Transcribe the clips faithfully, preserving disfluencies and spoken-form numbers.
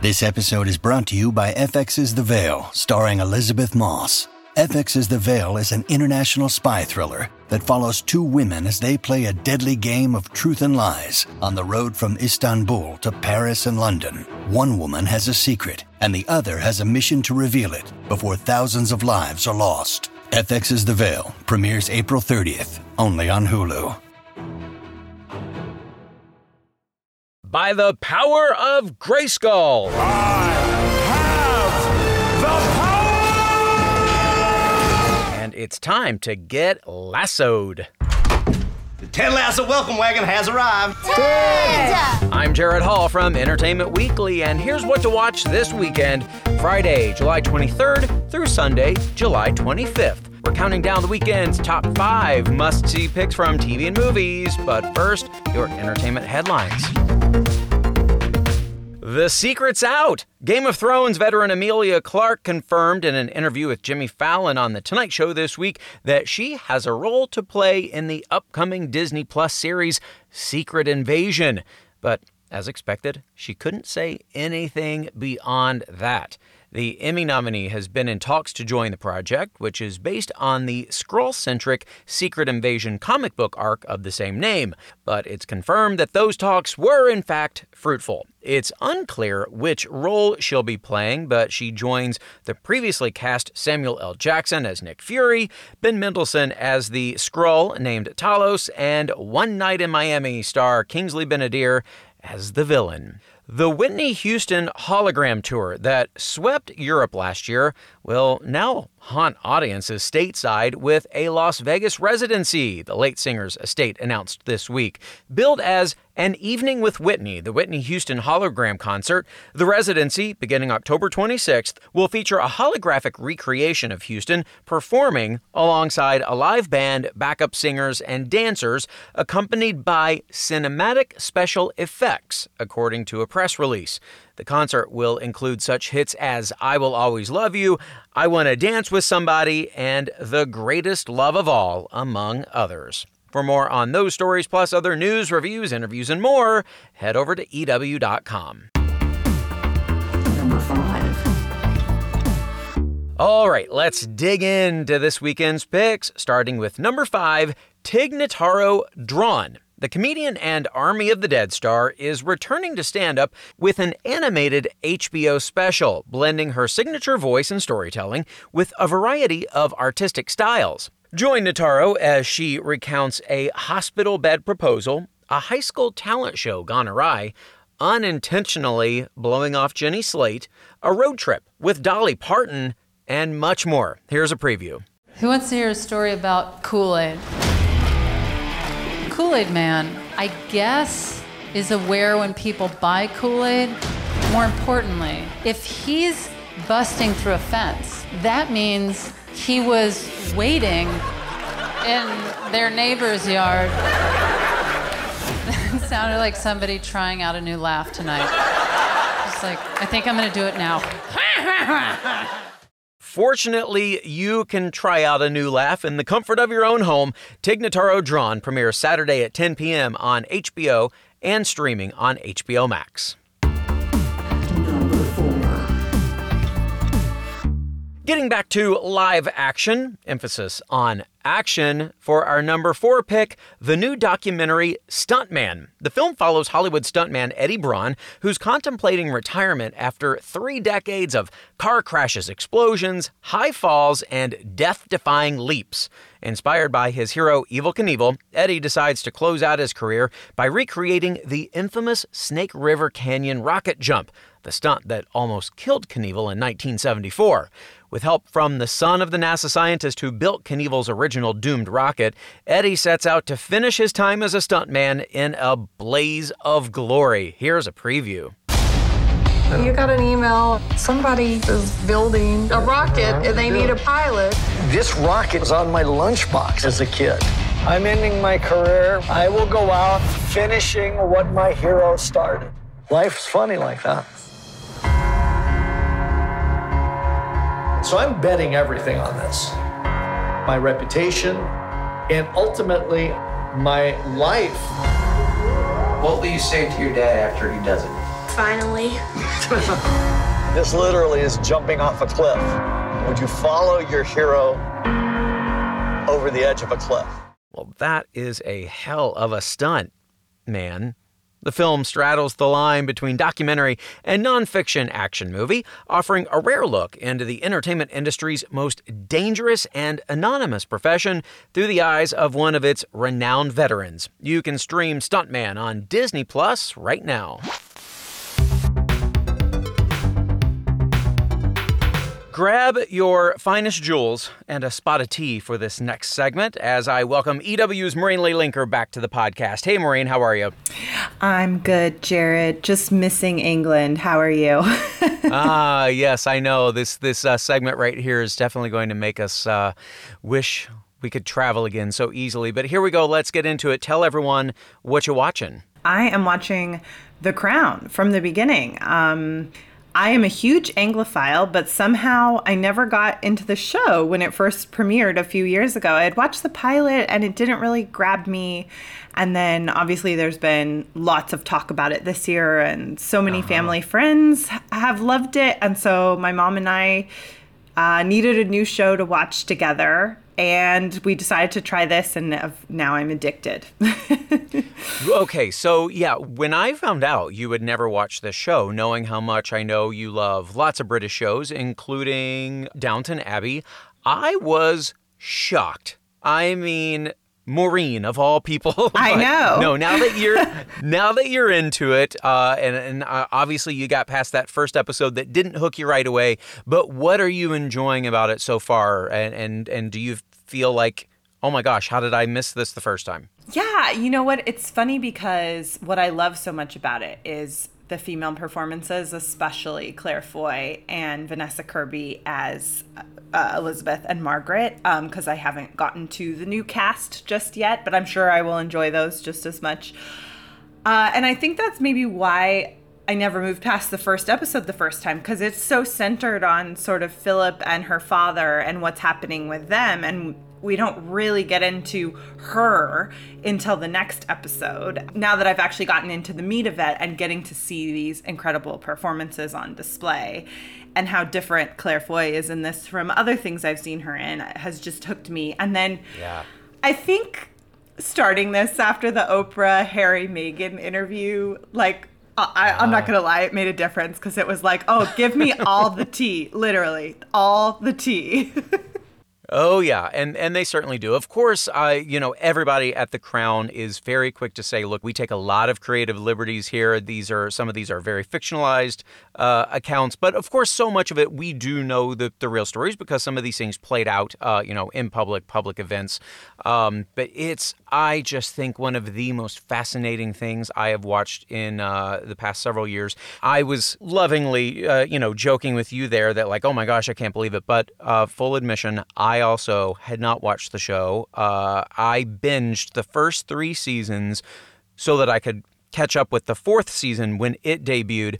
This episode is brought to you by F X's The Veil, starring Elizabeth Moss. F X's The Veil is an international spy thriller that follows two women as they play a deadly game of truth and lies on the road from Istanbul to Paris and London. One woman has a secret, and the other has a mission to reveal it before thousands of lives are lost. F X's The Veil premieres April thirtieth, only on Hulu. By the power of Grayskull. I have the power! And it's time to get lassoed. The Ted Lasso welcome wagon has arrived. Ted! I'm Jared Hall from Entertainment Weekly, and here's what to watch this weekend, Friday, July twenty-third through Sunday, July twenty-fifth. We're counting down the weekend's top five must-see picks from T V and movies, but first, your entertainment headlines. The secret's out! Game of Thrones veteran Emilia Clarke confirmed in an interview with Jimmy Fallon on The Tonight Show this week that she has a role to play in the upcoming Disney Plus series Secret Invasion. But as expected, she couldn't say anything beyond that. The Emmy nominee has been in talks to join the project, which is based on the Skrull-centric Secret Invasion comic book arc of the same name. But it's confirmed that those talks were, in fact, fruitful. It's unclear which role she'll be playing, but she joins the previously cast Samuel L. Jackson as Nick Fury, Ben Mendelsohn as the Skrull named Talos, and One Night in Miami star Kingsley Ben-Adir as the villain. The Whitney Houston hologram tour that swept Europe last year will now haunt audiences stateside with a Las Vegas residency, the late singer's estate announced this week. Billed as An Evening with Whitney, the Whitney Houston hologram concert, the residency, beginning October twenty-sixth, will feature a holographic recreation of Houston performing alongside a live band, backup singers, and dancers, accompanied by cinematic special effects, according to a press release. The concert will include such hits as I Will Always Love You, I Wanna Dance with Somebody, and The Greatest Love of All, among others. For more on those stories, plus other news, reviews, interviews, and more, head over to E W dot com. Number five. All right, let's dig into this weekend's picks, starting with number five, Tig Notaro Drawn. The comedian and Army of the Dead star is returning to stand-up with an animated H B O special, blending her signature voice and storytelling with a variety of artistic styles. Join Notaro as she recounts a hospital bed proposal, a high school talent show gone awry, unintentionally blowing off Jenny Slate, a road trip with Dolly Parton, and much more. Here's a preview. Who wants to hear a story about Kool-Aid? Kool-Aid Man, I guess, is aware when people buy Kool-Aid. More importantly, if he's busting through a fence, that means he was waiting in their neighbor's yard. It sounded like somebody trying out a new laugh tonight. Just like, I think I'm gonna do it now. Fortunately, you can try out a new laugh in the comfort of your own home. Tig Notaro Drawn premieres Saturday at ten p.m. on H B O and streaming on H B O Max. Number four. Getting back to live action, emphasis on action, for our number four pick, the new documentary Stuntman. The film follows Hollywood stuntman Eddie Braun, who's contemplating retirement after three decades of car crashes, explosions, high falls, and death-defying leaps. Inspired by his hero Evel Knievel, Eddie decides to close out his career by recreating the infamous Snake River Canyon rocket jump, the stunt that almost killed Knievel in nineteen seventy-four. With help from the son of the NASA scientist who built Knievel's original doomed rocket, Eddie sets out to finish his time as a stuntman in a blaze of glory. Here's a preview. You got an email. Somebody is building a rocket and they need a pilot. This rocket was on my lunchbox as a kid. I'm ending my career. I will go out finishing what my hero started. Life's funny like that. So I'm betting everything on this. My reputation and ultimately my life. What will you say to your dad after he does it? Finally. This literally is jumping off a cliff. Would you follow your hero over the edge of a cliff? Well, that is a hell of a stunt, man. The film straddles the line between documentary and nonfiction action movie, offering a rare look into the entertainment industry's most dangerous and anonymous profession through the eyes of one of its renowned veterans. You can stream Stuntman on Disney Plus right now. Grab your finest jewels and a spot of tea for this next segment as I welcome E W's Maureen Lee Linker back to the podcast. Hey, Maureen, how are you? I'm good, Jared. Just missing England. How are you? Ah, yes, I know. This this uh, segment right here is definitely going to make us uh, wish we could travel again so easily. But here we go. Let's get into it. Tell everyone what you're watching. I am watching The Crown from the beginning. Um... I am a huge Anglophile, but somehow I never got into the show when it first premiered a few years ago. I had watched the pilot and it didn't really grab me. And then obviously there's been lots of talk about it this year and so many uh-huh. family friends have loved it. And so my mom and I uh, needed a new show to watch together. And we decided to try this, and now I'm addicted. Okay, so yeah, when I found out you would never watch this show, knowing how much I know you love lots of British shows, including Downton Abbey, I was shocked. I mean, Maureen of all people. I know. No, now that you're now that you're into it, uh, and and uh, obviously you got past that first episode that didn't hook you right away. But what are you enjoying about it so far? And and and do you feel like, oh my gosh, how did I miss this the first time? Yeah, you know what? It's funny because what I love so much about it is the female performances, especially Claire Foy and Vanessa Kirby as uh, Elizabeth and Margaret, because um, I haven't gotten to the new cast just yet, but I'm sure I will enjoy those just as much. Uh, and I think that's maybe why I never moved past the first episode the first time, because it's so centered on sort of Philip and her father and what's happening with them, and we don't really get into her until the next episode. Now that I've actually gotten into the meat of it and getting to see these incredible performances on display and how different Claire Foy is in this from other things I've seen her in has just hooked me. And then yeah. I think starting this after the Oprah Harry Meghan interview, like, I, I'm not going to lie, it made a difference because it was like, oh, give me all the tea, literally, all the tea. Oh, yeah, and and they certainly do. Of course, I, you know, everybody at The Crown is very quick to say, look, we take a lot of creative liberties here. These are, some of these are very fictionalized uh, accounts, but of course, so much of it, we do know the, the real stories because some of these things played out, uh, you know, in public, public events. Um, but it's, I just think one of the most fascinating things I have watched in uh, the past several years. I was lovingly, uh, you know, joking with you there that like, oh my gosh, I can't believe it. But uh, full admission, I also had not watched the show. Uh, I binged the first three seasons so that I could catch up with the fourth season when it debuted.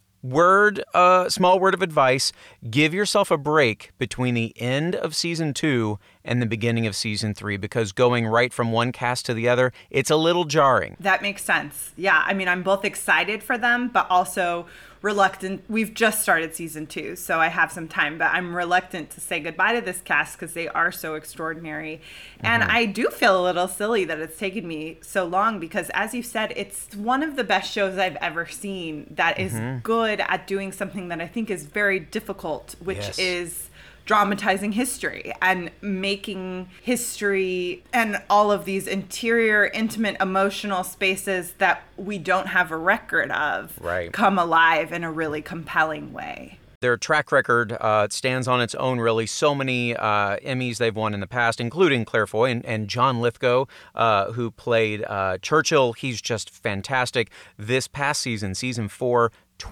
Word, uh, small word of advice, give yourself a break between the end of season two and the beginning of season three, because going right from one cast to the other, it's a little jarring. That makes sense. Yeah, I mean, I'm both excited for them, but also reluctant. We've just started season two, so I have some time, but I'm reluctant to say goodbye to this cast because they are so extraordinary. Mm-hmm. And I do feel a little silly that it's taken me so long because, as you said, it's one of the best shows I've ever seen that is mm-hmm. good at doing something that I think is very difficult, which yes. is dramatizing history and making history and all of these interior, intimate, emotional spaces that we don't have a record of right. come alive in a really compelling way. Their track record uh, stands on its own, really. So many uh, Emmys they've won in the past, including Claire Foy and, and John Lithgow, uh, who played uh, Churchill. He's just fantastic. This past season, season four,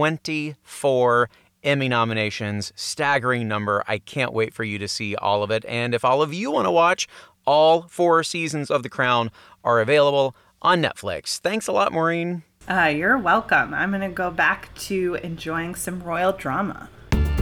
twenty-four Emmy nominations, staggering number. I can't wait for you to see all of it. And if all of you want to watch, all four seasons of The Crown are available on Netflix. Thanks a lot, Maureen. Uh, you're welcome. I'm going to go back to enjoying some royal drama.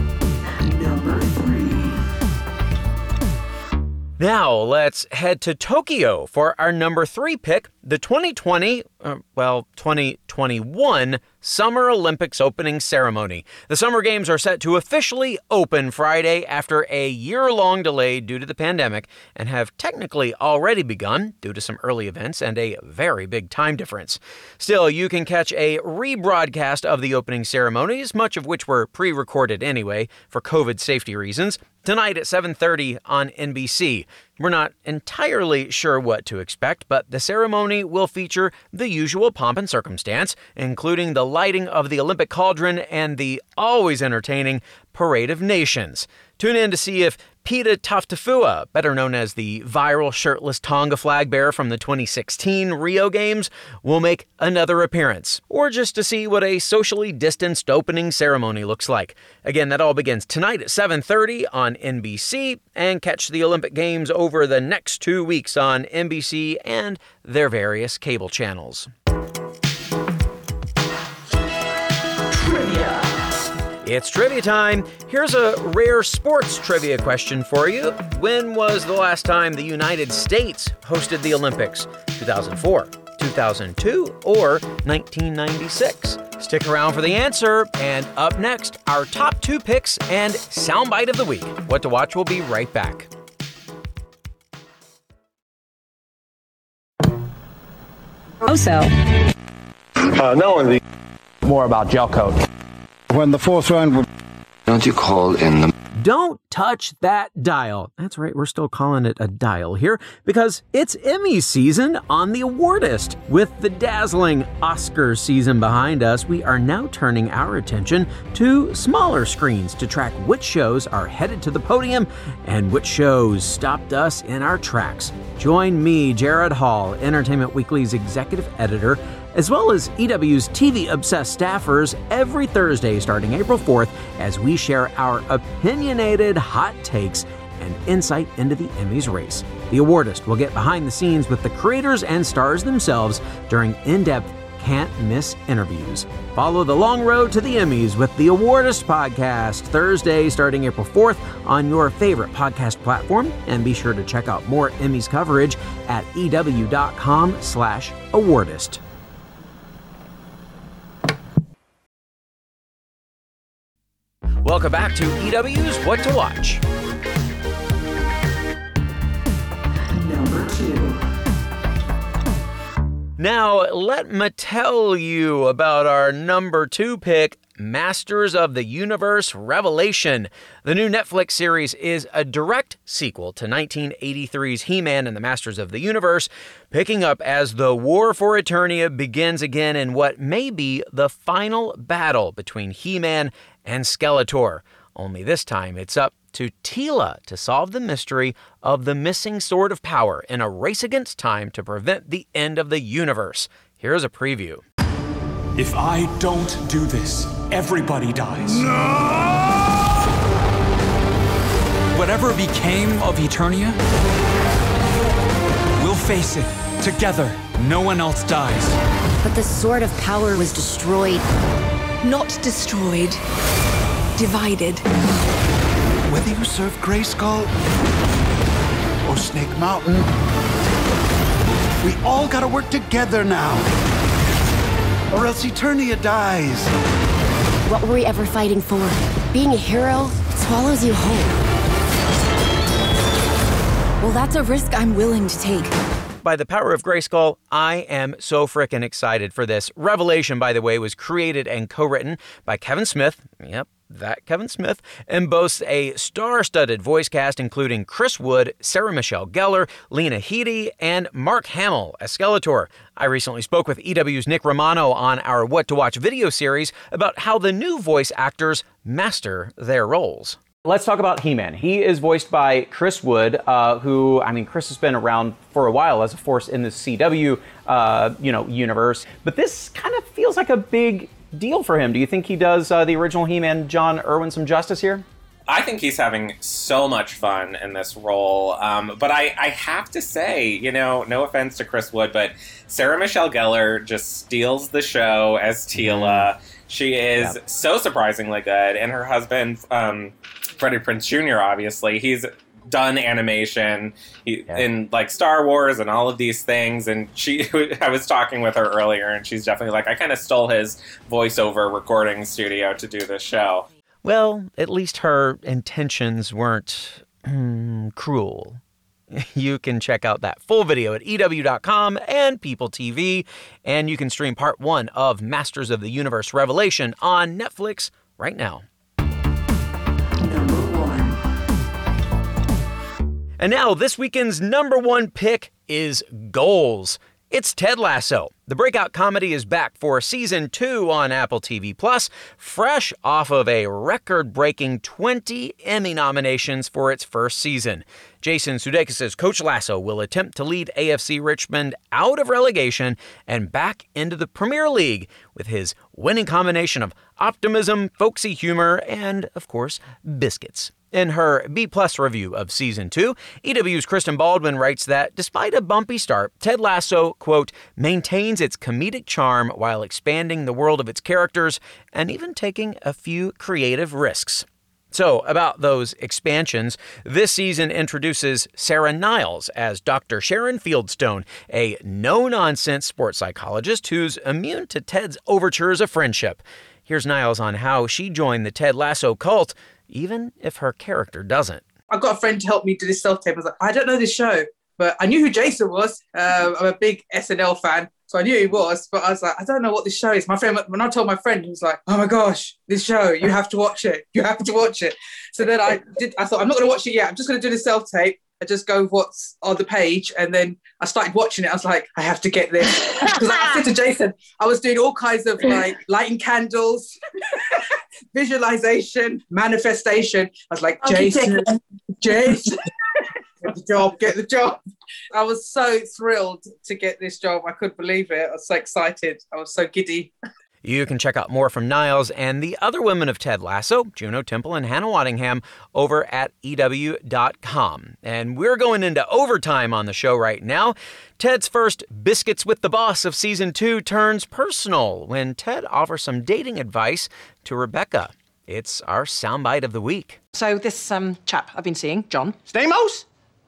Number three. Now let's head to Tokyo for our number three pick. the twenty twenty, uh, well, twenty twenty-one Summer Olympics opening ceremony. The Summer Games are set to officially open Friday after a year-long delay due to the pandemic and have technically already begun due to some early events and a very big time difference. Still, you can catch a rebroadcast of the opening ceremonies, much of which were pre-recorded anyway for COVID safety reasons, tonight at seven thirty on N B C. We're not entirely sure what to expect, but the ceremony will feature the usual pomp and circumstance, including the lighting of the Olympic cauldron and the always entertaining Parade of Nations. Tune in to see if Pita Taftafua, better known as the viral shirtless Tonga flag bearer from the twenty sixteen Rio Games, will make another appearance, or just to see what a socially distanced opening ceremony looks like. Again, that all begins tonight at seven thirty on N B C, and catch the Olympic Games over the next two weeks on N B C and their various cable channels. It's trivia time. Here's a rare sports trivia question for you. When was the last time the United States hosted the Olympics? two thousand four, two thousand two, or nineteen ninety-six? Stick around for the answer. And up next, our top two picks and soundbite of the week. What to Watch will be right back. Also, uh, no, the more about gel coat. When the fourth round would... Don't you call in the... Don't touch that dial. That's right, we're still calling it a dial here because it's Emmy season on The Awardist. With the dazzling Oscar season behind us, we are now turning our attention to smaller screens to track which shows are headed to the podium and which shows stopped us in our tracks. Join me, Jared Hall, Entertainment Weekly's executive editor, as well as E W's T V-obsessed staffers every Thursday starting April fourth as we share our opinionated hot takes and insight into the Emmys race. The Awardist will get behind the scenes with the creators and stars themselves during in-depth, can't-miss interviews. Follow the long road to the Emmys with the Awardist podcast Thursday starting April fourth on your favorite podcast platform, and be sure to check out more Emmys coverage at ew.com slash awardist. Welcome back to E W's What to Watch. Number two. Now, let me tell you about our number two pick, Masters of the Universe Revelation. The new Netflix series is a direct sequel to nineteen eighty-three's He-Man and the Masters of the Universe, picking up as the War for Eternia begins again in what may be the final battle between He-Man and Skeletor. Only this time it's up to Teela to solve the mystery of the missing Sword of Power in a race against time to prevent the end of the universe. Here's a preview. If I don't do this, everybody dies. No! Whatever became of Eternia, we'll face it together. No one else dies. But the Sword of Power was destroyed. Not destroyed. Divided. Whether you serve Grayskull or Snake Mountain, we all gotta work together now, or else Eternia dies. What were we ever fighting for? Being a hero swallows you whole. Well, that's a risk I'm willing to take. By the power of Grayskull, I am so frickin' excited for this. Revelation, by the way, was created and co-written by Kevin Smith. Yep, that Kevin Smith, and boasts a star-studded voice cast including Chris Wood, Sarah Michelle Gellar, Lena Headey, and Mark Hamill as Skeletor. I recently spoke with E W's Nick Romano on our What to Watch video series about how the new voice actors master their roles. Let's talk about He-Man. He is voiced by Chris Wood, uh, who, I mean, Chris has been around for a while as a force in the C W, uh, you know, universe. But this kind of feels like a big deal for him. Do you think he does uh, the original He-Man John Irwin some justice here? I think he's having so much fun in this role. Um, but I, I have to say, you know, no offense to Chris Wood, but Sarah Michelle Gellar just steals the show as Teela. Mm. She is yeah. so surprisingly good. And her husband, um, Freddie Prinze Junior, obviously, he's done animation he, yeah. in like Star Wars and all of these things. And she, I was talking with her earlier, and she's definitely like, I kind of stole his voiceover recording studio to do this show. Well, at least her intentions weren't mm, cruel. You can check out that full video at E W dot com and People T V, and you can stream part one of Masters of the Universe Revelation on Netflix right now. Number one. And now, this weekend's number one pick is Goals. It's Ted Lasso. The breakout comedy is back for season two on Apple T V Plus, fresh off of a record-breaking twenty Emmy nominations for its first season. Jason Sudeikis' Coach Lasso will attempt to lead A F C Richmond out of relegation and back into the Premier League with his winning combination of optimism, folksy humor, and, of course, biscuits. In her B-plus review of Season two, E W's Kristen Baldwin writes that despite a bumpy start, Ted Lasso, quote, maintains its comedic charm while expanding the world of its characters and even taking a few creative risks. So, about those expansions, this season introduces Sarah Niles as Doctor Sharon Fieldstone, a no-nonsense sports psychologist who's immune to Ted's overtures of friendship. Here's Niles on how she joined the Ted Lasso cult, even if her character doesn't. I got a friend to help me do this self-tape. I was like, I don't know this show, but I knew who Jason was. Uh, I'm a big S N L fan, so I knew he was, but I was like, I don't know what this show is. My friend, when I told my friend, he was like, oh my gosh, this show, you have to watch it. You have to watch it. So then I did. I thought, I'm not going to watch it yet. I'm just going to do the self-tape. I just go with what's on the page, and then I started watching it. I was like, I have to get this. Because I said to Jason, I was doing all kinds of like lighting candles, visualization, manifestation. I was like, Jason, Jason, get the job, get the job. I was so thrilled to get this job. I couldn't believe it. I was so excited. I was so giddy. You can check out more from Niles and the other women of Ted Lasso, Juno Temple and Hannah Waddingham, over at E W dot com. And we're going into overtime on the show right now. Ted's first Biscuits with the Boss of Season two turns personal when Ted offers some dating advice to Rebecca. It's our soundbite of the week. So this um, chap I've been seeing, John. Stamos?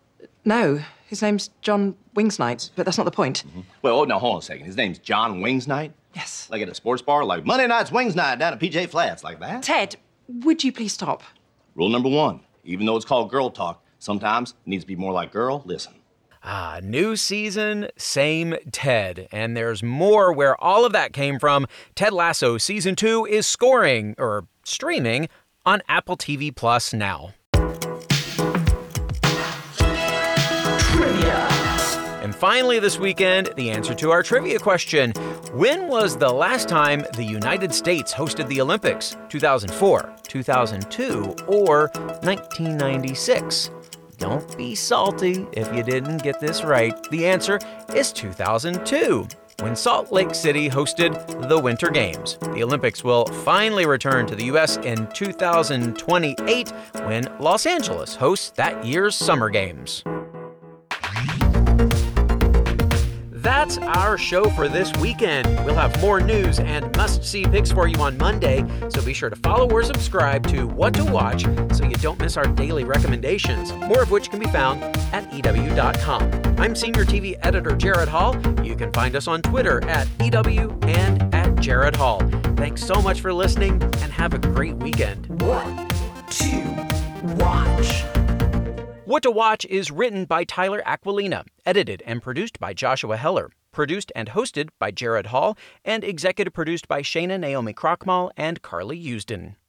No, his name's John Wingsnight, but that's not the point. Mm-hmm. Well, no, hold on a second. His name's John Wingsnight? Yes. Like at a sports bar? Like Monday night's Wings Night down at P J Flats, like that? Ted, would you please stop? Rule number one, even though it's called girl talk, sometimes it needs to be more like girl, listen. Ah, new season, same Ted. And there's more where all of that came from. Ted Lasso Season two is scoring, or streaming, on Apple T V Plus now. Trivia. And finally this weekend, the answer to our trivia question. When was the last time the United States hosted the Olympics? two thousand four, two thousand two, or nineteen ninety-six? Don't be salty if you didn't get this right. The answer is two thousand two, when Salt Lake City hosted the Winter Games. The Olympics will finally return to the U S in two thousand twenty-eight, when Los Angeles hosts that year's Summer Games. That's our show for this weekend. We'll have more news and must-see picks for you on Monday, so be sure to follow or subscribe to What to Watch so you don't miss our daily recommendations, more of which can be found at E W dot com. I'm Senior T V Editor Jared Hall. You can find us on Twitter at E W and at Jared Hall. Thanks so much for listening, and have a great weekend. What to watch? What to Watch is written by Tyler Aquilina, edited and produced by Joshua Heller, produced and hosted by Jared Hall, and executive produced by Shayna Naomi Krochmal and Carly Usden.